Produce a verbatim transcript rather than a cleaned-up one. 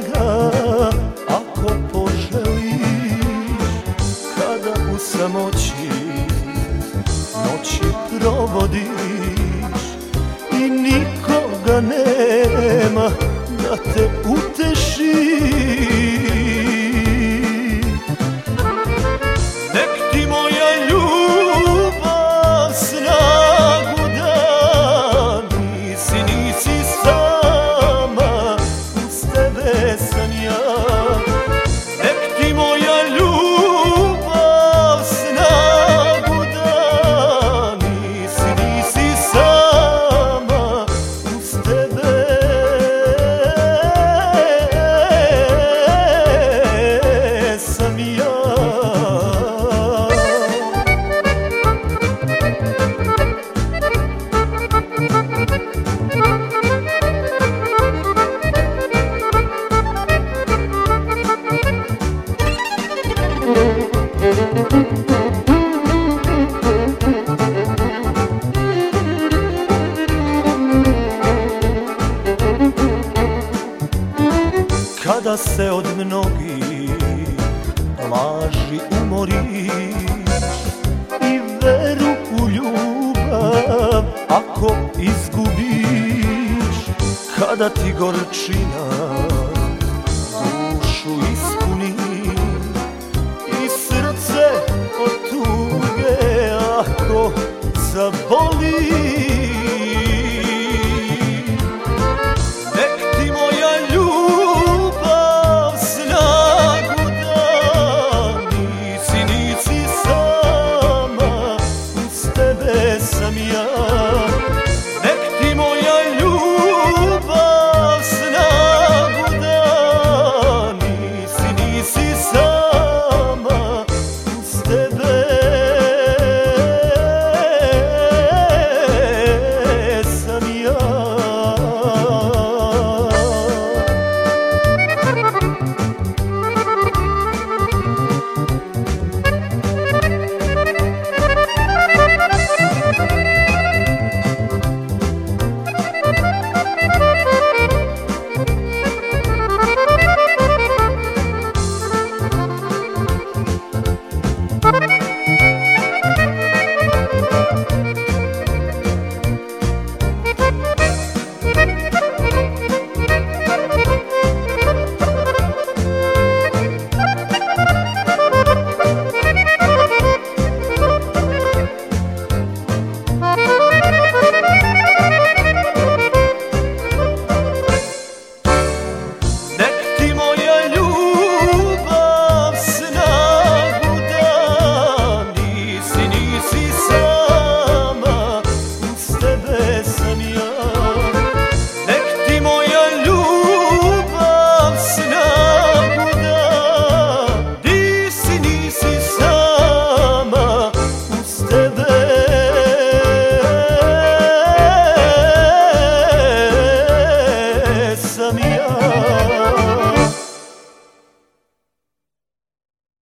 njega ako poželiš, kada u samoći noći provodiš i nikoga nema da te uteši. Nek ti moja ljubav snagu da, nisi, nisi sama, uz tebe sam ja. Nek ti moja ljubav snagu da, nisi, nisi sama, uz tebe sam ja. Kada se od mnogih laži umoriš i veru u ljubav ako izgubiš, kada ti gorčina dušu ispuni i srce od tuge ako zaboli,